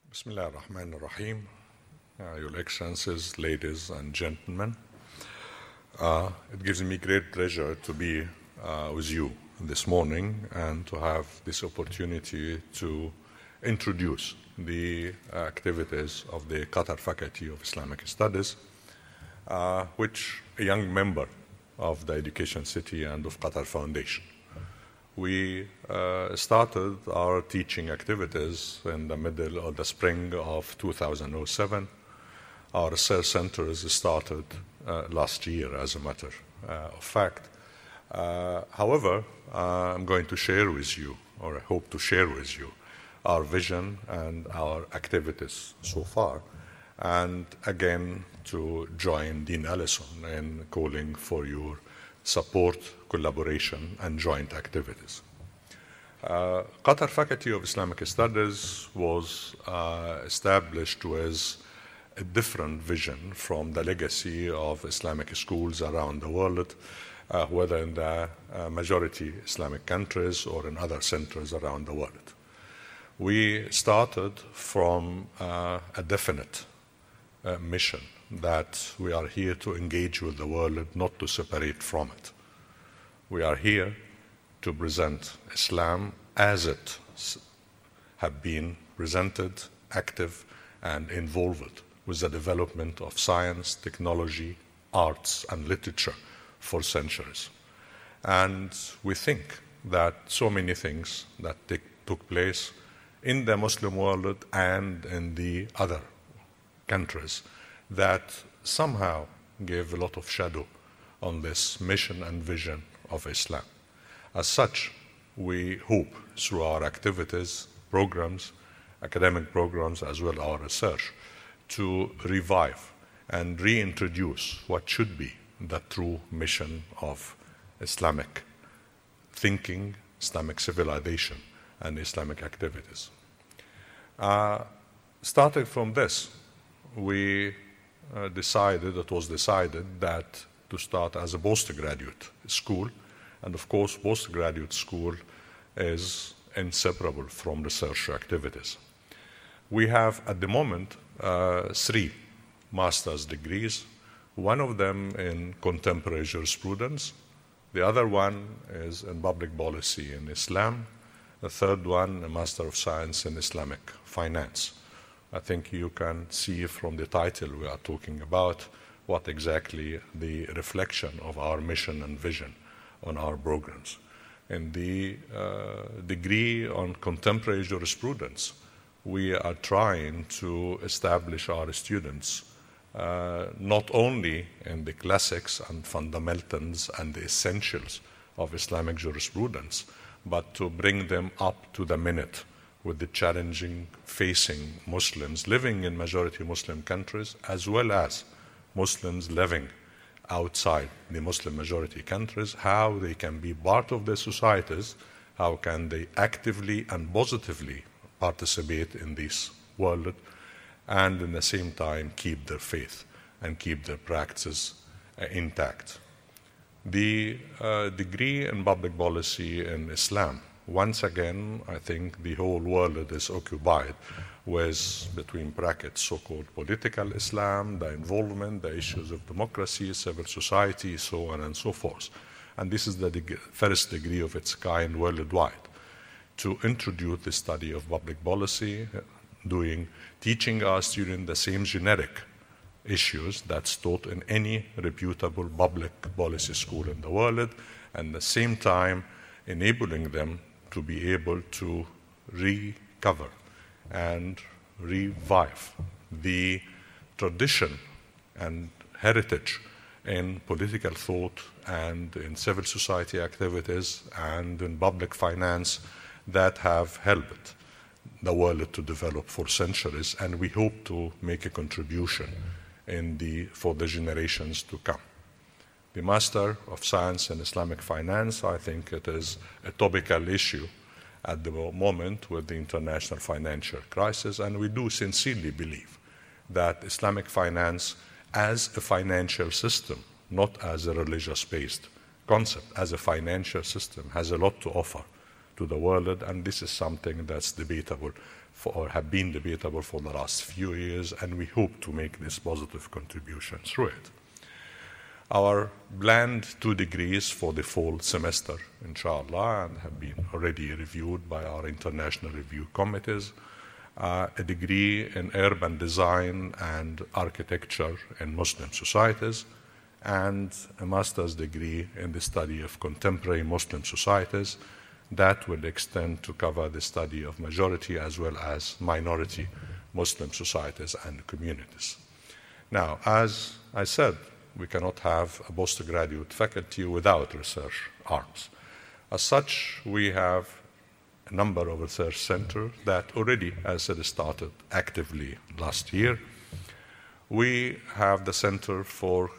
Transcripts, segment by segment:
Bismillah ar-Rahman ar-Rahim. Your Excellencies, ladies and gentlemen, it gives me great pleasure to be with you this morning and to have this opportunity to introduce the activities of the Qatar Faculty of Islamic Studies, which a young member of the Education City and of Qatar Foundation. We started our teaching activities in the middle of the spring of 2007. Our research center is started last year, as a matter of fact. However, I'm going to share with you, or I hope to share with you, our vision and our activities so far, and again to join Dean Allison in calling for your support, collaboration, and joint activities. Qatar Faculty of Islamic Studies was established with a different vision from the legacy of Islamic schools around the world, whether in the majority Islamic countries or in other centers around the world. We started from a definite mission that we are here to engage with the world, not to separate from it. We are here to present Islam as it have been presented, active and involved with the development of science, technology, arts and literature for centuries. And we think that so many things that took place in the Muslim world and in the other countries that somehow gave a lot of shadow on this mission and vision of Islam. As such, we hope through our activities, programs, academic programs, as well as our research, to revive and reintroduce what should be the true mission of Islamic thinking, Islamic civilization, and Islamic activities. Starting from this, it was decided that to start as a postgraduate school, and of course postgraduate school is inseparable from research activities. We have at the moment 3 master's degrees, one of them in contemporary jurisprudence, the other one is in public policy in Islam, the third one a Master of Science in Islamic Finance. I think you can see from the title we are talking about what exactly the reflection of our mission and vision on our programs. In the degree on contemporary jurisprudence, we are trying to establish our students not only in the classics and fundamentals and the essentials of Islamic jurisprudence, but to bring them up to the minute with the challenging facing Muslims living in majority Muslim countries, as well as Muslims living outside the Muslim majority countries, how they can be part of their societies, how can they actively and positively participate in this world, and in the same time keep their faith and keep their practices intact. The degree in public policy in Islam, once again, I think the whole world is occupied with, between brackets, so-called political Islam, the involvement, the issues of democracy, civil society, so on and so forth. And this is the first degree of its kind worldwide, to introduce the study of public policy, teaching our students the same generic issues that's taught in any reputable public policy school in the world, and at the same time enabling them to be able to recover and revive the tradition and heritage in political thought and in civil society activities and in public finance that have helped the world to develop for centuries, and we hope to make a contribution for the generations to come. The Master of Science in Islamic Finance, I think it is a topical issue at the moment with the international financial crisis, and we do sincerely believe that Islamic finance as a financial system, not as a religious-based concept, as a financial system, has a lot to offer to the world, and this is something that's debatable or have been debatable for the last few years, and we hope to make this positive contribution through it. Our planned 2 degrees for the fall semester, inshallah, and have been already reviewed by our international review committees. A degree in urban design and architecture in Muslim societies, and a master's degree in the study of contemporary Muslim societies that will extend to cover the study of majority as well as minority Muslim societies and communities. Now, as I said, we cannot have a postgraduate faculty without research arms. As such, we have a number of research centers that already, as I said, started actively last year. We have the Center for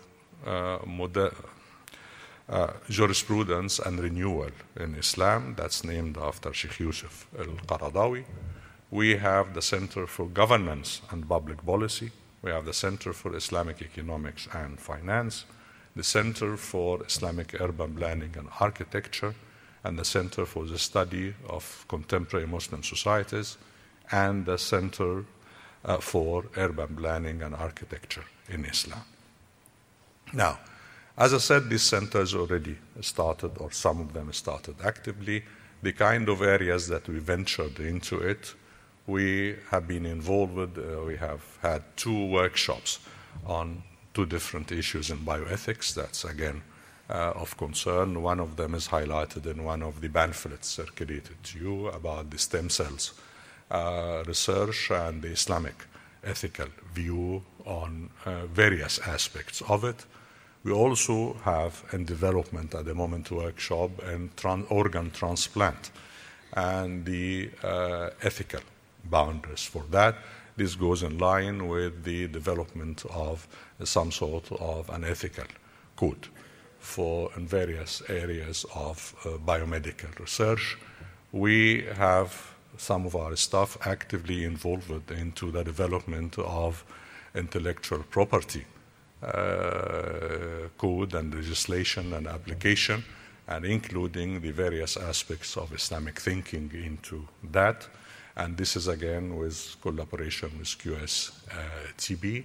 Jurisprudence and Renewal in Islam, that's named after Sheikh Yusuf al-Qaradawi. We have the Center for Governance and Public Policy. We have the Center for Islamic Economics and Finance, the Center for Islamic Urban Planning and Architecture, and the Center for the Study of Contemporary Muslim Societies, and the Center for Urban Planning and Architecture in Islam. Now, as I said, these centers already started, or some of them started actively. The kind of areas that we ventured into it, we have been involved with, we have had 2 workshops on 2 different issues in bioethics. That's, again, of concern. One of them is highlighted in one of the pamphlets circulated to you about the stem cells research and the Islamic ethical view on various aspects of it. We also have in development at the moment workshop in organ transplant and the ethical boundaries for that. This goes in line with the development of some sort of an ethical code for in various areas of biomedical research. We have some of our staff actively involved into the development of intellectual property code and legislation and application, and including the various aspects of Islamic thinking into that. And this is again with collaboration with QSTB.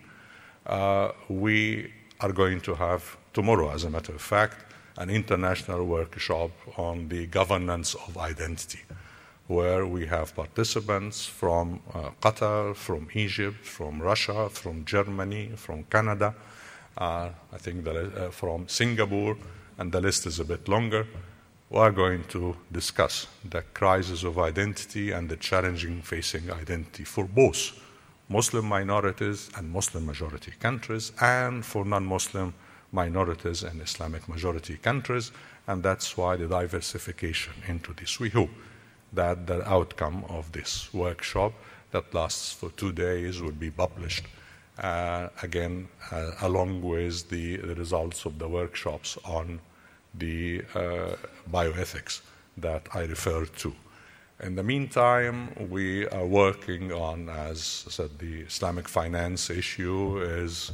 We are going to have tomorrow, as a matter of fact, an international workshop on the governance of identity, where we have participants from Qatar, from Egypt, from Russia, from Germany, from Canada, I think from Singapore, and the list is a bit longer. We are going to discuss the crisis of identity and the challenging facing identity for both Muslim minorities and Muslim majority countries, and for non-Muslim minorities and Islamic majority countries, and that's why the diversification into this. We hope that the outcome of this workshop that lasts for 2 days will be published again along with the results of the workshops on the bioethics that I referred to. In the meantime, we are working on, as I said, the Islamic finance issue is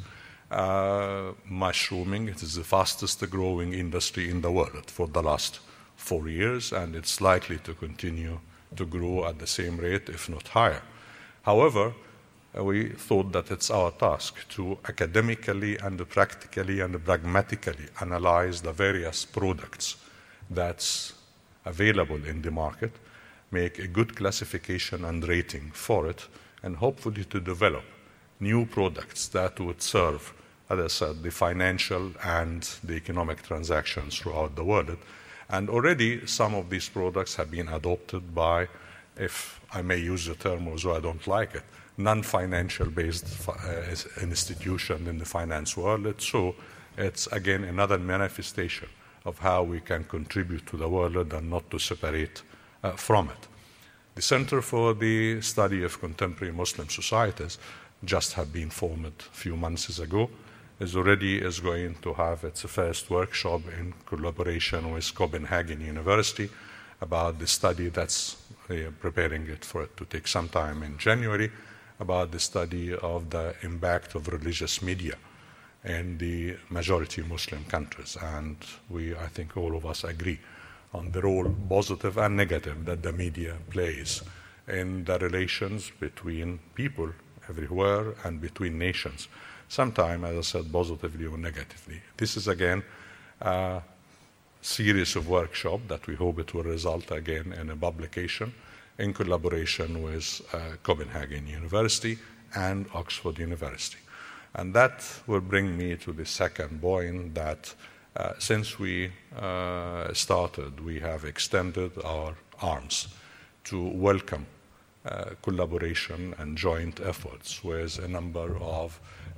mushrooming. It is the fastest growing industry in the world for the last 4 years, and it's likely to continue to grow at the same rate, if not higher. However, we thought that it's our task to academically and practically and pragmatically analyze the various products that's available in the market, make a good classification and rating for it, and hopefully to develop new products that would serve, as I said, the financial and the economic transactions throughout the world. And already some of these products have been adopted by, if I may use the term, although I don't like it, non-financial based institution in the finance world. So it's again another manifestation of how we can contribute to the world and not to separate from it. The Center for the Study of Contemporary Muslim Societies just have been formed a few months ago, is going to have its first workshop in collaboration with Copenhagen University about the study that's preparing it for it to take some time in January, about the study of the impact of religious media in the majority Muslim countries. And I think all of us agree on the role, positive and negative, that the media plays in the relations between people everywhere and between nations, sometimes, as I said, positively or negatively. This is, again, a series of workshops that we hope it will result, again, in a publication in collaboration with Copenhagen University and Oxford University. And that will bring me to the second point, that since we started, we have extended our arms to welcome collaboration and joint efforts with a number of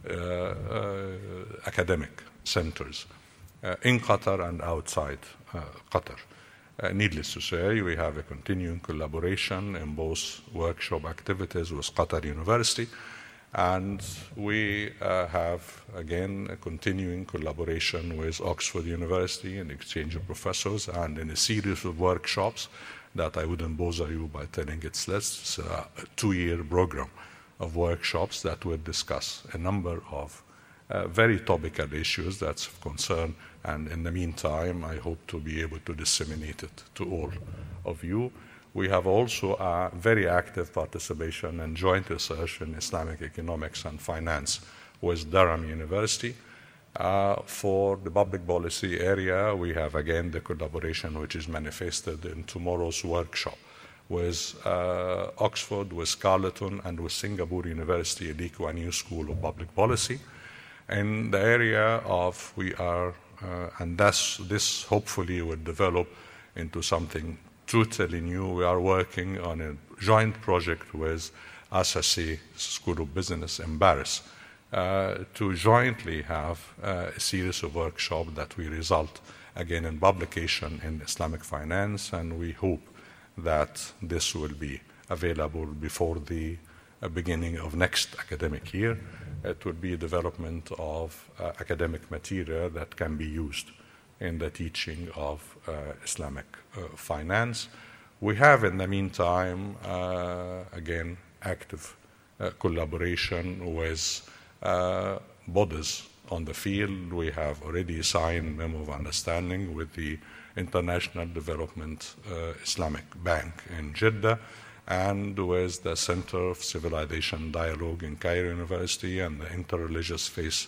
academic centers in Qatar and outside Qatar. Needless to say, we have a continuing collaboration in both workshop activities with Qatar University, and we have, again, a continuing collaboration with Oxford University in exchange of professors and in a series of workshops that I wouldn't bother you by telling its list. It's a 2-year program of workshops that will discuss a number of very topical issues that's of concern, and in the meantime, I hope to be able to disseminate it to all of you. We have also a very active participation and joint research in Islamic economics and finance with Durham University. For the public policy area, we have, again, the collaboration which is manifested in tomorrow's workshop with Oxford, with Carleton, and with Singapore University, Lee Kuan Yew School of Public Policy. In the area of, and this hopefully will develop into something totally new. We are working on a joint project with SSC School of Business in Paris to jointly have a series of workshops that will result, again, in publication in Islamic finance, and we hope that this will be available before the beginning of next academic year. It will be development of academic material that can be used in the teaching of Islamic finance. We have, in the meantime, again, active collaboration with bodies on the field. We have already signed memo of understanding with the International Development Islamic Bank in Jeddah, and with the Center of Civilization Dialogue in Cairo University and the Interreligious Faith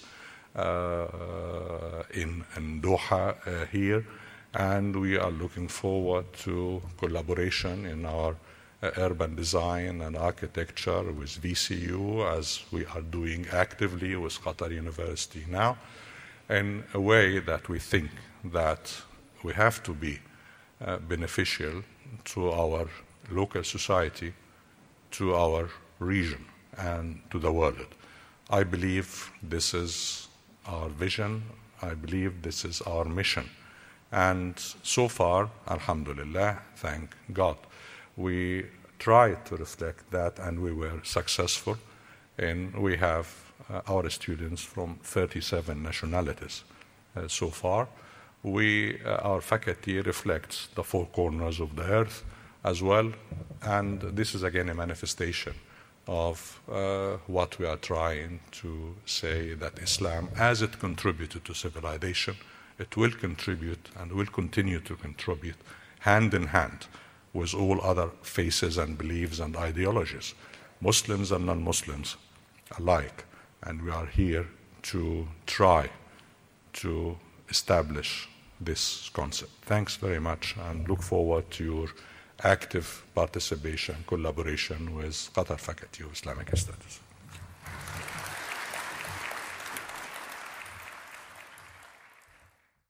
in Doha here. And we are looking forward to collaboration in our urban design and architecture with VCU, as we are doing actively with Qatar University now, in a way that we think that we have to be beneficial to our local society, to our region, and to the world. I believe this is our vision. I believe this is our mission. And so far, alhamdulillah, thank God, we tried to reflect that, and we were successful. And we have our students from 37 nationalities so far. Our faculty reflects the four corners of the earth as well, and this is, again, a manifestation of what we are trying to say, that Islam, as it contributed to civilization, it will contribute and will continue to contribute hand in hand with all other faiths and beliefs and ideologies, Muslims and non-Muslims alike. And we are here to try to establish this concept. Thanks very much, and look forward to your active participation, collaboration with Qatar Faculty of Islamic Studies.